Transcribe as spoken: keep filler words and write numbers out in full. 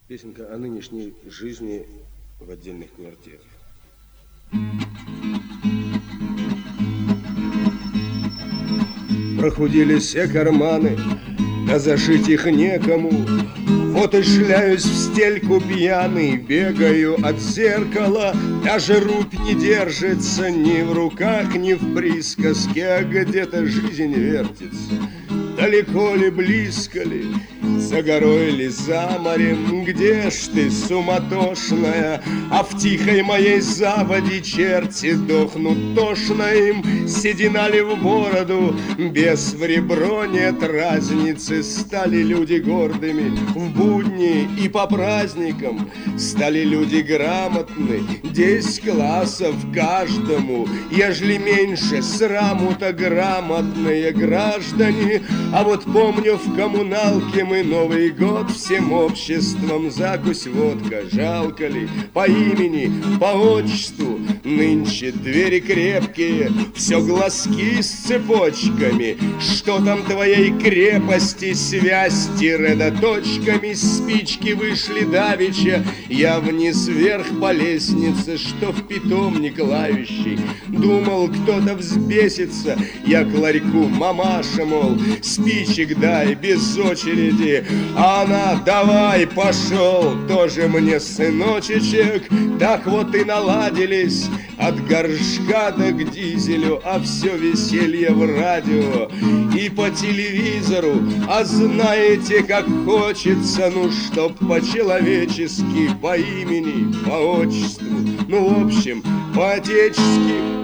Песенка о нынешней жизни в отдельных квартирах. Прохудились все карманы, да зашить их некому. Вот и шляюсь в стельку пьяный, бегаю от зеркала. Даже рубь не держится ни в руках, ни в присказке, а где-то жизнь вертится. Далеко ли, близко ли, за горой ли, за морем, где ж ты, суматошная? А в тихой моей заводе черти дохнут тошно им. Седина ли в бороду, без в ребро, нет разницы. Стали люди гордыми в будни и по праздникам. Стали люди грамотны, десять классов каждому. Ежели меньше сраму-то грамотные граждане. А вот помню, в коммуналке мы Новый год всем обществом закусь водка. Жалко ли по имени, по отчеству? Нынче двери крепкие, все глазки с цепочками. Что там твоей крепости связь тире-точками? Спички вышли давеча, я вниз вверх по лестнице, что в питомник лающий. Думал, кто-то взбесится, я к ларьку, мамаша, мол, спичек дай без очереди. А она: давай, пошел, тоже мне сыночечек. Так вот и наладились от горшка до к дизелю, а все веселье в радио и по телевизору. А знаете, как хочется, ну, чтоб по-человечески, по имени, по отчеству, ну, в общем, по-отечески.